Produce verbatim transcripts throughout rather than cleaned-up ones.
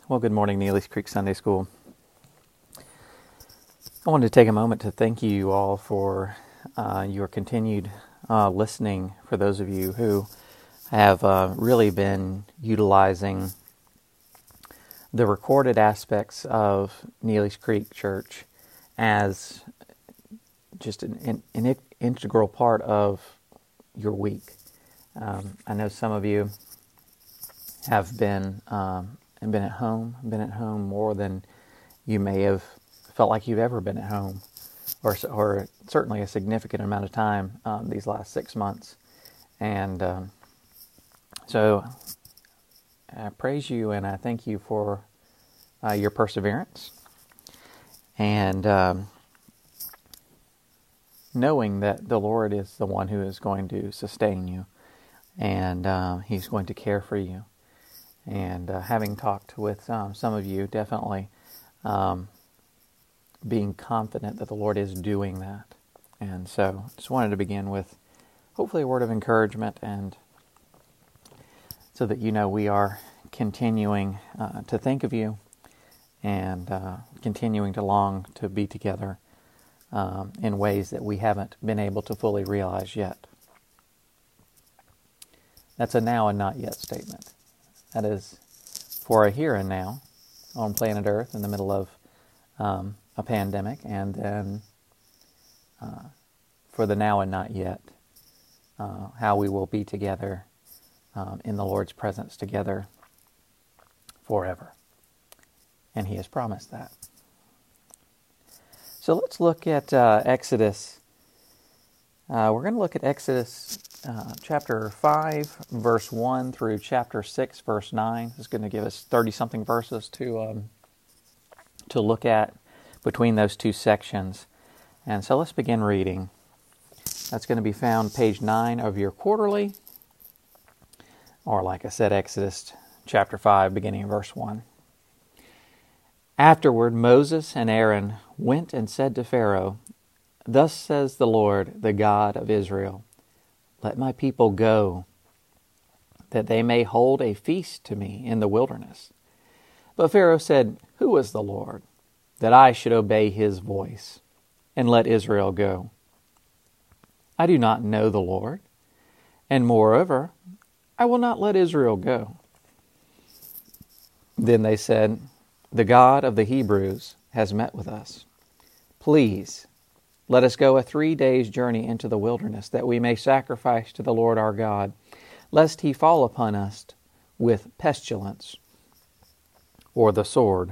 Well, good morning, Neely's Creek Sunday School. I wanted to take a moment to thank you all for uh, your continued uh, listening, for those of you who have uh, really been utilizing the recorded aspects of Neely's Creek Church as just an, an, an integral part of your week. Um, I know some of you have been um, been at home, been at home more than you may have felt like you've ever been at home, or or certainly a significant amount of time um, these last six months. And um, so I praise you and I thank you for uh, your perseverance and um, knowing that the Lord is the one who is going to sustain you, and uh, He's going to care for you. And uh, having talked with um, some of you, definitely um, being confident that the Lord is doing that. And so just wanted to begin with hopefully a word of encouragement, and so that you know we are continuing uh, to think of you and uh, continuing to long to be together um, in ways that we haven't been able to fully realize yet. That's a now and not yet statement. That is for a here and now on planet Earth in the middle of um, a pandemic, and then uh, for the now and not yet, uh, how we will be together um, in the Lord's presence together forever. And He has promised that. So let's look at uh, Exodus. Uh, we're going to look at Exodus uh, chapter five, verse one through chapter six, verse nine. It's going to give us thirty-something verses to um, to look at between those two sections. And so let's begin reading. That's going to be found page nine of your quarterly, or like I said, Exodus chapter five, beginning in verse one. Afterward, Moses and Aaron went and said to Pharaoh, "Thus says the Lord, the God of Israel, let my people go, that they may hold a feast to me in the wilderness." But Pharaoh said, "Who is the Lord, that I should obey His voice, and let Israel go? I do not know the Lord, and moreover, I will not let Israel go." Then they said, "The God of the Hebrews has met with us. Please, let us go a three days' journey into the wilderness, that we may sacrifice to the Lord our God, lest He fall upon us with pestilence or the sword."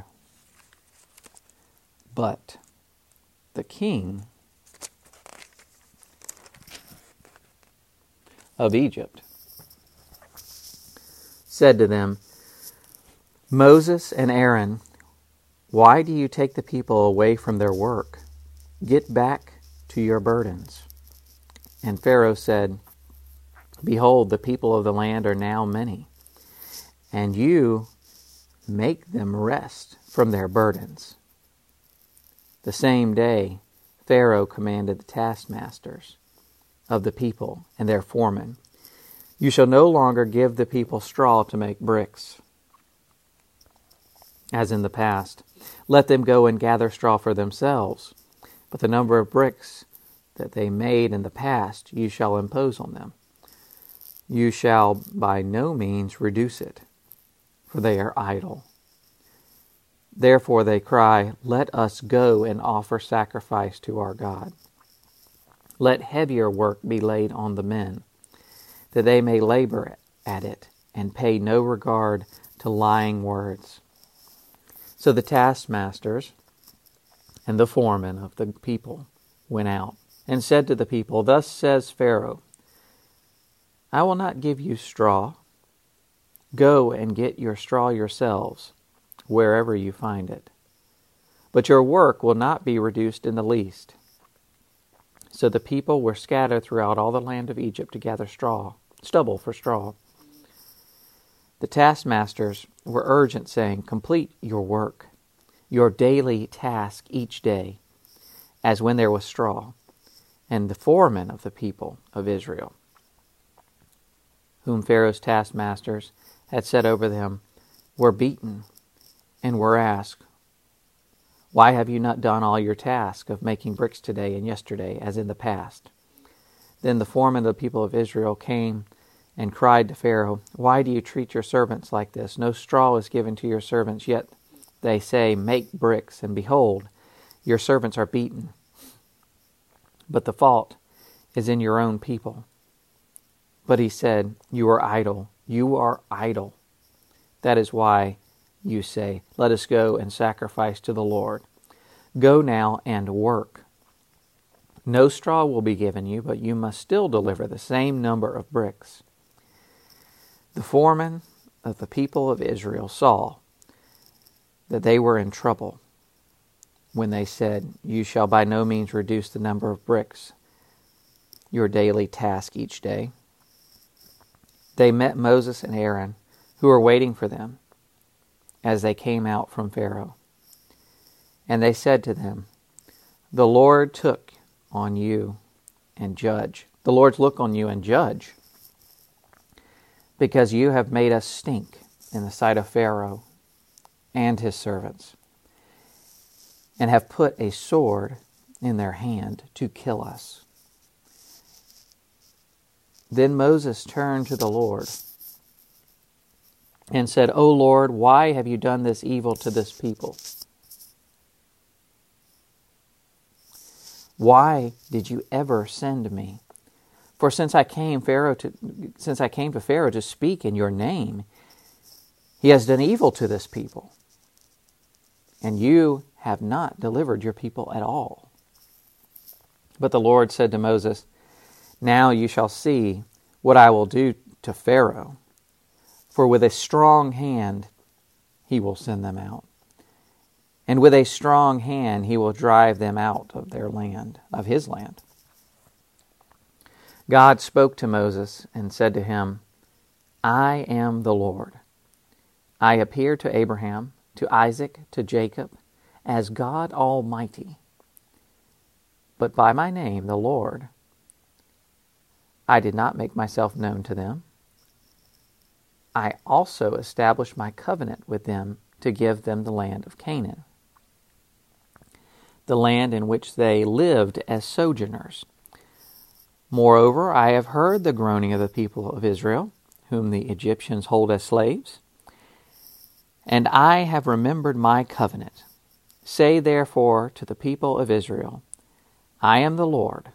But the king of Egypt said to them, "Moses and Aaron, why do you take the people away from their work? Get back to your burdens." And Pharaoh said, "Behold, the people of the land are now many, and you make them rest from their burdens." The same day Pharaoh commanded the taskmasters of the people and their foremen, "You shall no longer give the people straw to make bricks, as in the past. Let them go and gather straw for themselves. But the number of bricks that they made in the past you shall impose on them. You shall by no means reduce it, for they are idle. Therefore they cry, 'Let us go and offer sacrifice to our God.' Let heavier work be laid on the men, that they may labor at it and pay no regard to lying words." So the taskmasters and the foremen of the people went out and said to the people, "Thus says Pharaoh, I will not give you straw. Go and get your straw yourselves, wherever you find it. But your work will not be reduced in the least." So the people were scattered throughout all the land of Egypt to gather straw, stubble for straw. The taskmasters were urgent, saying, "Complete your work, your daily task each day, as when there was straw." And the foremen of the people of Israel, whom Pharaoh's taskmasters had set over them, were beaten and were asked, "Why have you not done all your task of making bricks today and yesterday, as in the past?" Then the foreman of the people of Israel came and cried to Pharaoh, "Why do you treat your servants like this? No straw is given to your servants, yet they say, 'Make bricks,' and behold, your servants are beaten. But the fault is in your own people." But he said, "You are idle. You are idle. That is why you say, 'Let us go and sacrifice to the Lord.' Go now and work. No straw will be given you, but you must still deliver the same number of bricks." The foreman of the people of Israel saw that they were in trouble when they said, "You shall by no means reduce the number of bricks, your daily task each day." They met Moses and Aaron, who were waiting for them, as they came out from Pharaoh. And they said to them, "The Lord took on you and judge. The Lord's look on you and judge, because you have made us stink in the sight of Pharaoh and his servants, and have put a sword in their hand to kill us." Then Moses turned to the Lord and said, "O Lord, why have you done this evil to this people? Why did you ever send me? For since I came Pharaoh to since I came to Pharaoh to speak in your name, he has done evil to this people, and you have not delivered your people at all." But the Lord said to Moses, "Now you shall see what I will do to Pharaoh, for with a strong hand he will send them out, and with a strong hand he will drive them out of their land, of his land." God spoke to Moses and said to him, "I am the Lord. I appeared to Abraham, to Isaac, to Jacob, as God Almighty. But by my name, the Lord, I did not make myself known to them. I also established my covenant with them to give them the land of Canaan, the land in which they lived as sojourners. Moreover, I have heard the groaning of the people of Israel, whom the Egyptians hold as slaves, and I have remembered my covenant. Say therefore to the people of Israel, I am the Lord.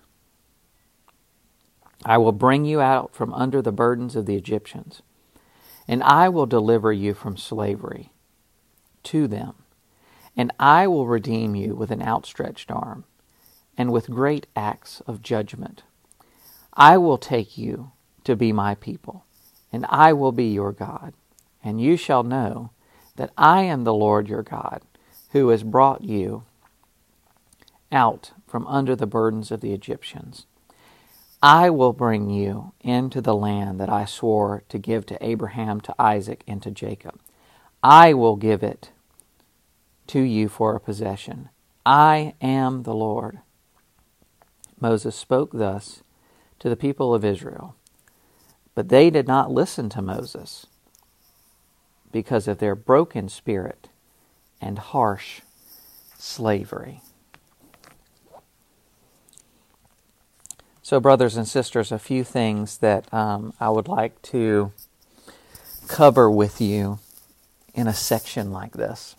I will bring you out from under the burdens of the Egyptians, and I will deliver you from slavery to them, and I will redeem you with an outstretched arm, and with great acts of judgment. I will take you to be my people, and I will be your God, and you shall know that I am the Lord your God, who has brought you out from under the burdens of the Egyptians. I will bring you into the land that I swore to give to Abraham, to Isaac, and to Jacob. I will give it to you for a possession. I am the Lord." Moses spoke thus to the people of Israel, but they did not listen to Moses because of their broken spirit and harsh slavery. So, brothers and sisters, a few things that um, I would like to cover with you in a section like this.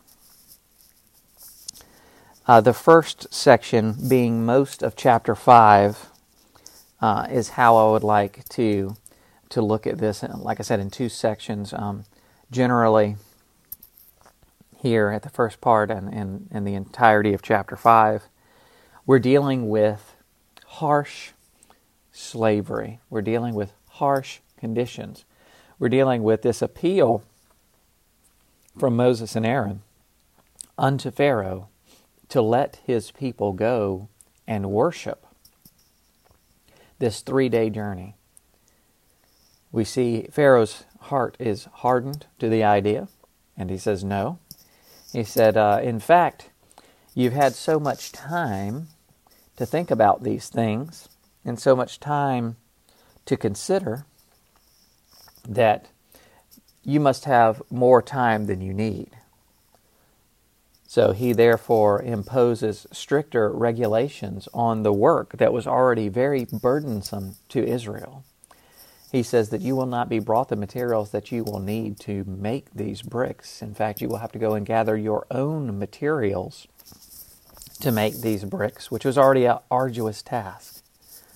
Uh, the first section, being most of chapter five, uh, is how I would like to to look at this. Like I said, in two sections. Um, generally, here at the first part and, and, and the entirety of chapter five, we're dealing with harsh slavery. We're dealing with harsh conditions. We're dealing with this appeal from Moses and Aaron unto Pharaoh to let his people go and worship. This three-day journey. We see Pharaoh's heart is hardened to the idea, and he says no. He said, uh, in fact, you've had so much time to think about these things, and so much time to consider, that you must have more time than you need. So he therefore imposes stricter regulations on the work that was already very burdensome to Israel. He says that you will not be brought the materials that you will need to make these bricks. In fact, you will have to go and gather your own materials to make these bricks, which was already an arduous task.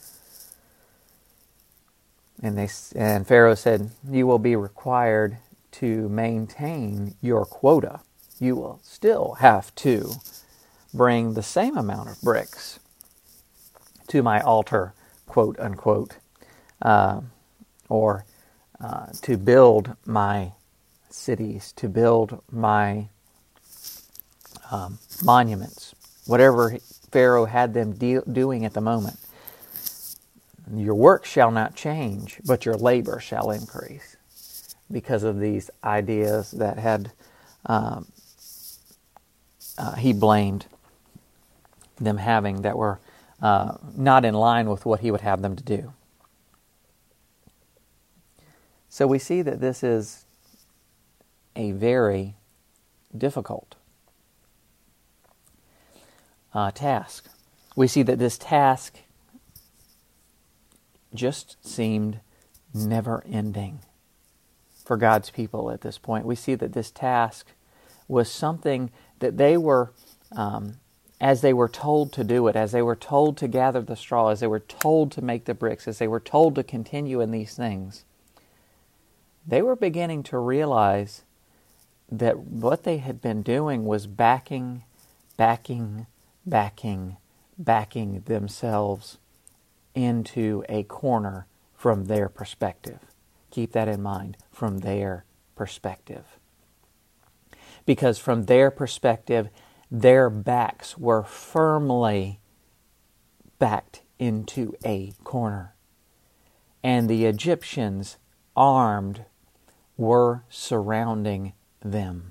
And they and Pharaoh said, you will be required to maintain your quota. You will still have to bring the same amount of bricks to my altar, quote unquote, uh, or uh, to build my cities, to build my um, monuments, whatever Pharaoh had them de- doing at the moment. Your work shall not change, but your labor shall increase, because of these ideas that had um, uh, he blamed them having that were uh, not in line with what he would have them to do. So we see that this is a very difficult uh, task. We see that this task just seemed never-ending for God's people at this point. We see that this task was something that they were, um, as they were told to do it, as they were told to gather the straw, as they were told to make the bricks, as they were told to continue in these things, they were beginning to realize that what they had been doing was backing, backing, backing, backing themselves into a corner from their perspective. Keep that in mind, from their perspective. Because from their perspective, their backs were firmly backed into a corner. And the Egyptians, armed, were surrounding them.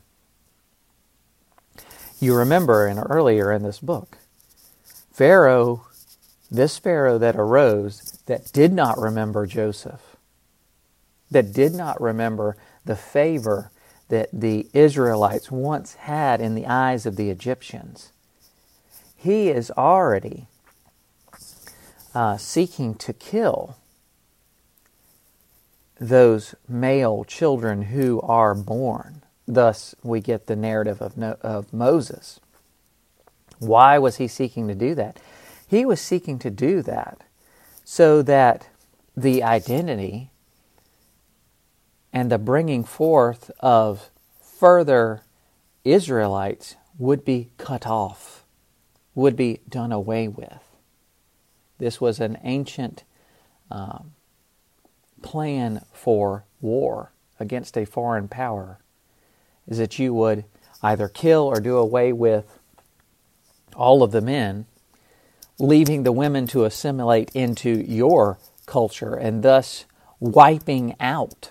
You remember in earlier in this book, Pharaoh, this Pharaoh that arose, that did not remember Joseph, that did not remember the favor that the Israelites once had in the eyes of the Egyptians, he is already uh, seeking to kill those male children who are born. Thus, we get the narrative of, no, of Moses. Why was he seeking to do that? He was seeking to do that so that the identity and the bringing forth of further Israelites would be cut off, would be done away with. This was an ancient um, plan for war against a foreign power, is that you would either kill or do away with all of the men, leaving the women to assimilate into your culture, and thus wiping out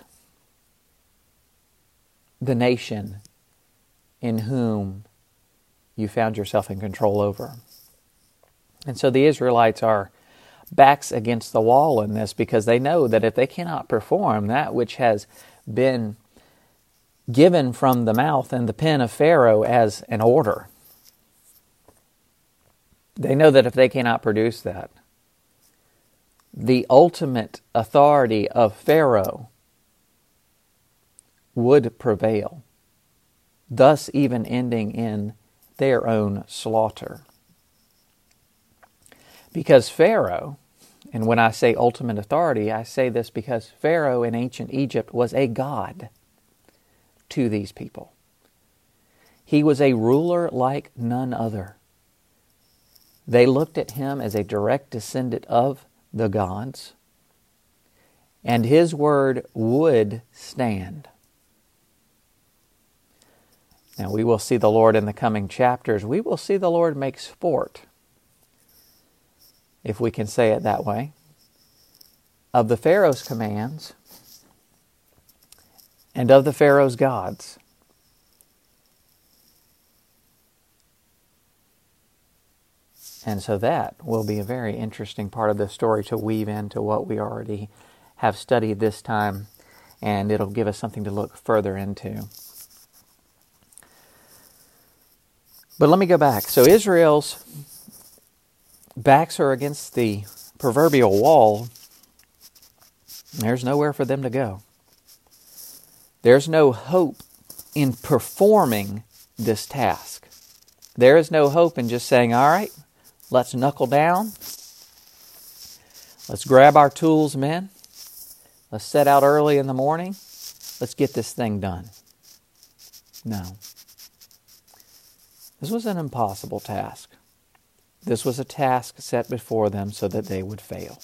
the nation in whom you found yourself in control over. And so the Israelites are backs against the wall in this, because they know that if they cannot perform that which has been given from the mouth and the pen of Pharaoh as an order, they know that if they cannot produce that, the ultimate authority of Pharaoh would prevail, thus even ending in their own slaughter. Because Pharaoh, and when I say ultimate authority, I say this because Pharaoh in ancient Egypt was a god to these people. He was a ruler like none other. They looked at him as a direct descendant of the gods, and his word would stand. Now we will see the Lord in the coming chapters. We will see the Lord make sport, if we can say it that way, of the Pharaoh's commands and of the Pharaoh's gods. And so that will be a very interesting part of the story to weave into what we already have studied this time, and it'll give us something to look further into. But let me go back. So Israel's backs are against the proverbial wall. There's nowhere for them to go. There's no hope in performing this task. There is no hope in just saying, all right, let's knuckle down. Let's grab our tools, men. Let's set out early in the morning. Let's get this thing done. No. This was an impossible task. This was a task set before them so that they would fail.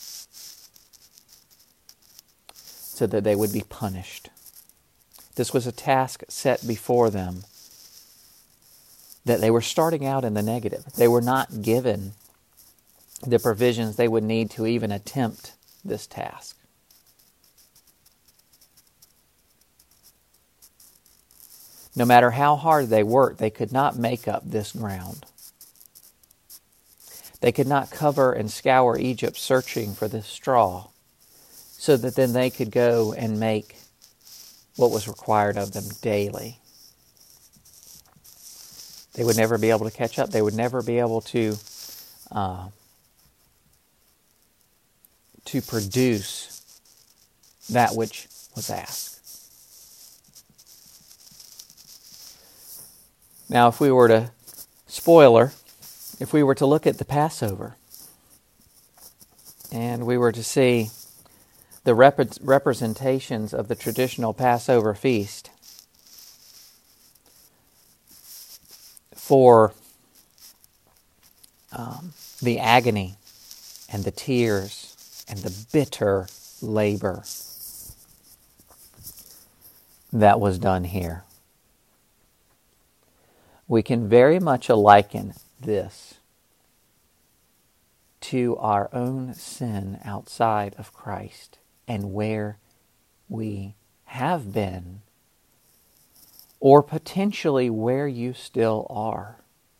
So that they would be punished. This was a task set before them that they were starting out in the negative. They were not given the provisions they would need to even attempt this task. No matter how hard they worked, they could not make up this ground. They could not cover and scour Egypt searching for this straw so that then they could go and make what was required of them daily. They would never be able to catch up. They would never be able to uh, to produce that which was asked. Now, if we were to, spoiler, if we were to look at the Passover, and we were to see the rep- representations of the traditional Passover feast for um, the agony and the tears and the bitter labor that was done here, we can very much liken this to our own sin outside of Christ and where we have been, or potentially where you still are.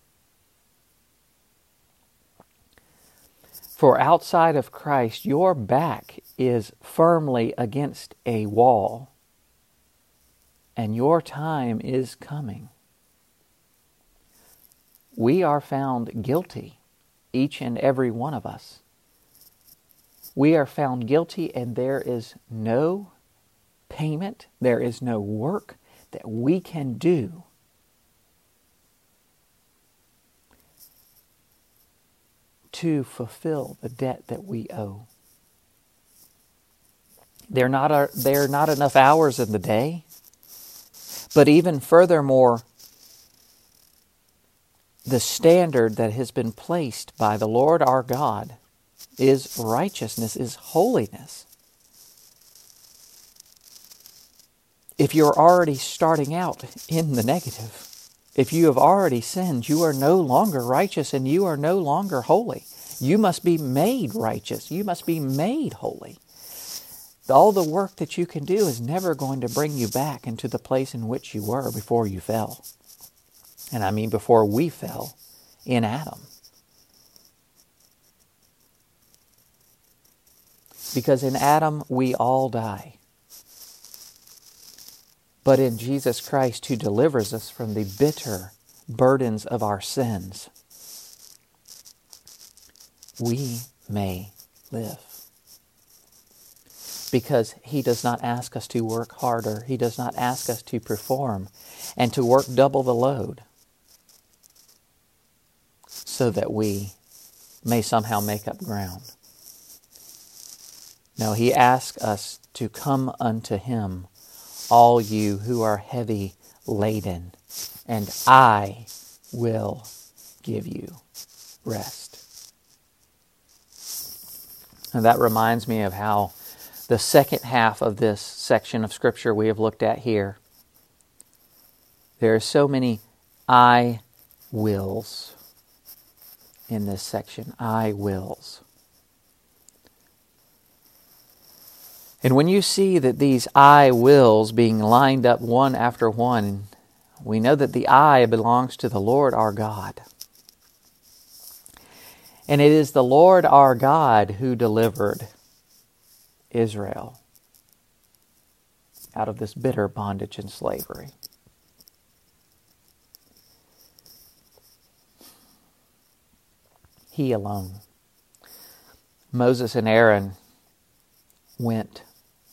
For outside of Christ, your back is firmly against a wall, and your time is coming. We are found guilty, each and every one of us. We are found guilty, and there is no payment, there is no work that we can do to fulfill the debt that we owe. There are not, a, there are not enough hours in the day, but even furthermore, the standard that has been placed by the Lord our God is righteousness, is holiness. If you're already starting out in the negative, if you have already sinned, you are no longer righteous and you are no longer holy. You must be made righteous. You must be made holy. All the work that you can do is never going to bring you back into the place in which you were before you fell. And I mean before we fell in Adam. Because in Adam we all die. But in Jesus Christ, who delivers us from the bitter burdens of our sins, we may live. Because He does not ask us to work harder. He does not ask us to perform and to work double the load so that we may somehow make up ground. No, He asks us to come unto Him, all you who are heavy laden, and I will give you rest. And that reminds me of how the second half of this section of Scripture we have looked at here, there are so many I wills in this section. I wills. And when you see that these I wills being lined up one after one, we know that the I belongs to the Lord our God. And it is the Lord our God who delivered Israel out of this bitter bondage and slavery. he alone. Moses and Aaron went.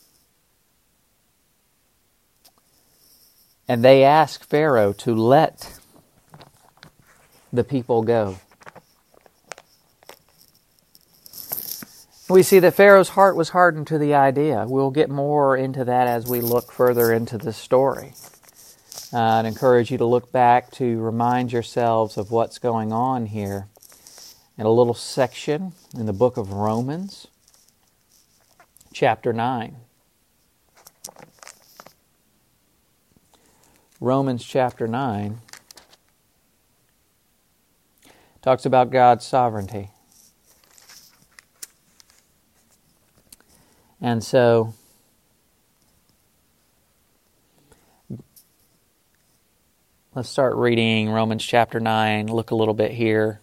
And they asked Pharaoh to let the people go. We see that Pharaoh's heart was hardened to the idea. We'll get more into that as we look further into the story. Uh, I'd encourage you to look back to remind yourselves of what's going on here in a little section in the book of Romans, chapter nine. Romans chapter nine talks about God's sovereignty. And so, let's start reading Romans chapter nine. Look a little bit here.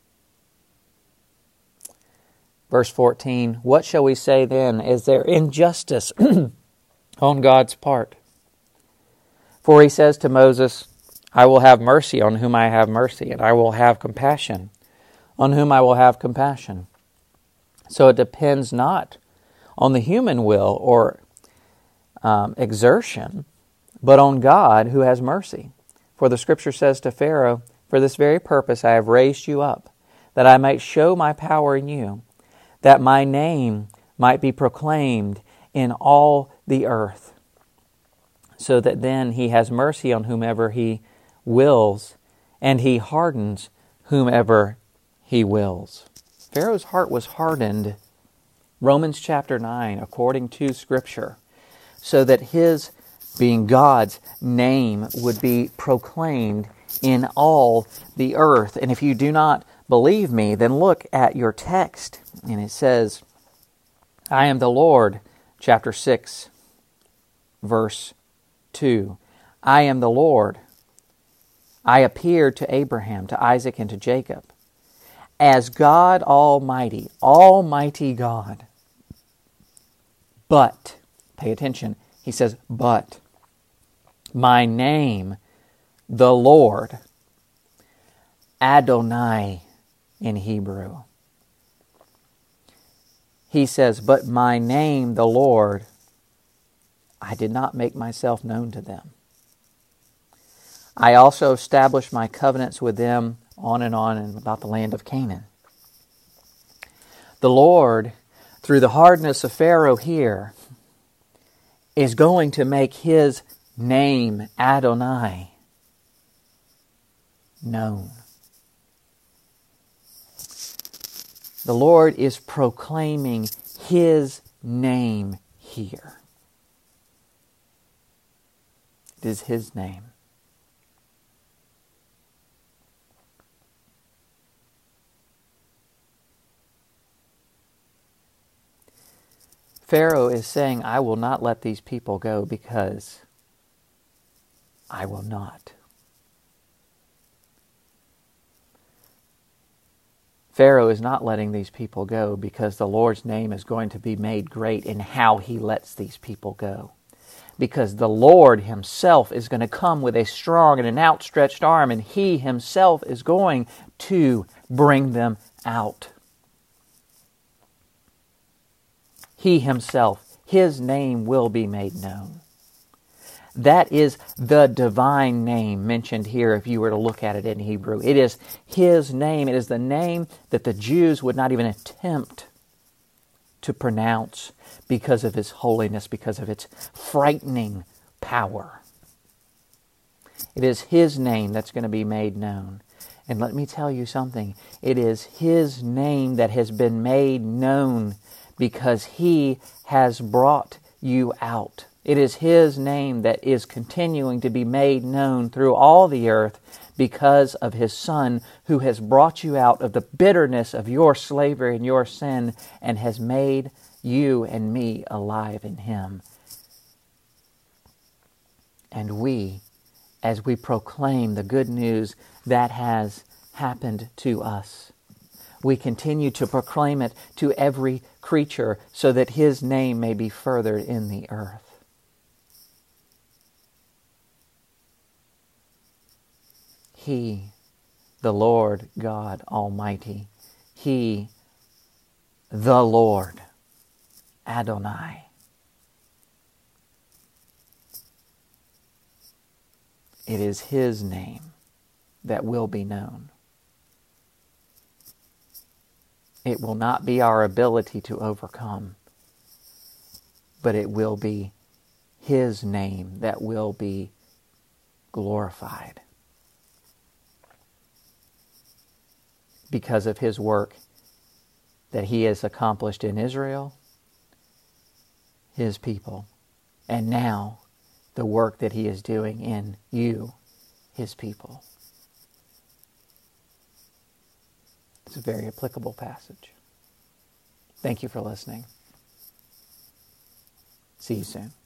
Verse fourteen, what shall we say then? Is there injustice on God's part? For he says to Moses, I will have mercy on whom I have mercy, and I will have compassion on whom I will have compassion. So it depends not on the human will or um, exertion, but on God who has mercy. For the Scripture says to Pharaoh, for this very purpose I have raised you up, that I might show my power in you, that my name might be proclaimed in all the earth, so that then he has mercy on whomever he wills, and he hardens whomever he wills. Pharaoh's heart was hardened, Romans chapter nine, according to Scripture, so that his, being God's, name would be proclaimed in all the earth. And if you do not believe me, then look at your text. And it says, I am the Lord, chapter six, verse two. I am the Lord. I appeared to Abraham, to Isaac, and to Jacob as God Almighty, Almighty God. But, pay attention, he says, but my name, the Lord, Adonai in Hebrew. He says, but my name, the Lord, I did not make myself known to them. I also established my covenants with them, on and on, and about the land of Canaan. The Lord, through the hardness of Pharaoh here, is going to make his name, Adonai, known. The Lord is proclaiming his name here. It is his name. Pharaoh is saying, I will not let these people go because I will not. Pharaoh is not letting these people go because the Lord's name is going to be made great in how he lets these people go. Because the Lord himself is going to come with a strong and an outstretched arm, and he himself is going to bring them out. He himself, his name will be made known. That is the divine name mentioned here if you were to look at it in Hebrew. It is his name. It is the name that the Jews would not even attempt to pronounce because of his holiness, because of its frightening power. It is his name that's going to be made known. And let me tell you something. It is his name that has been made known because he has brought you out. It is his name that is continuing to be made known through all the earth because of his Son who has brought you out of the bitterness of your slavery and your sin and has made you and me alive in him. And we, as we proclaim the good news that has happened to us, we continue to proclaim it to every creature so that his name may be furthered in the earth. He, the Lord God Almighty, He, the Lord, Adonai. It is His name that will be known. It will not be our ability to overcome, but it will be His name that will be glorified because of His work that He has accomplished in Israel, His people, and now the work that He is doing in you, His people. It's a very applicable passage. Thank you for listening. See you soon.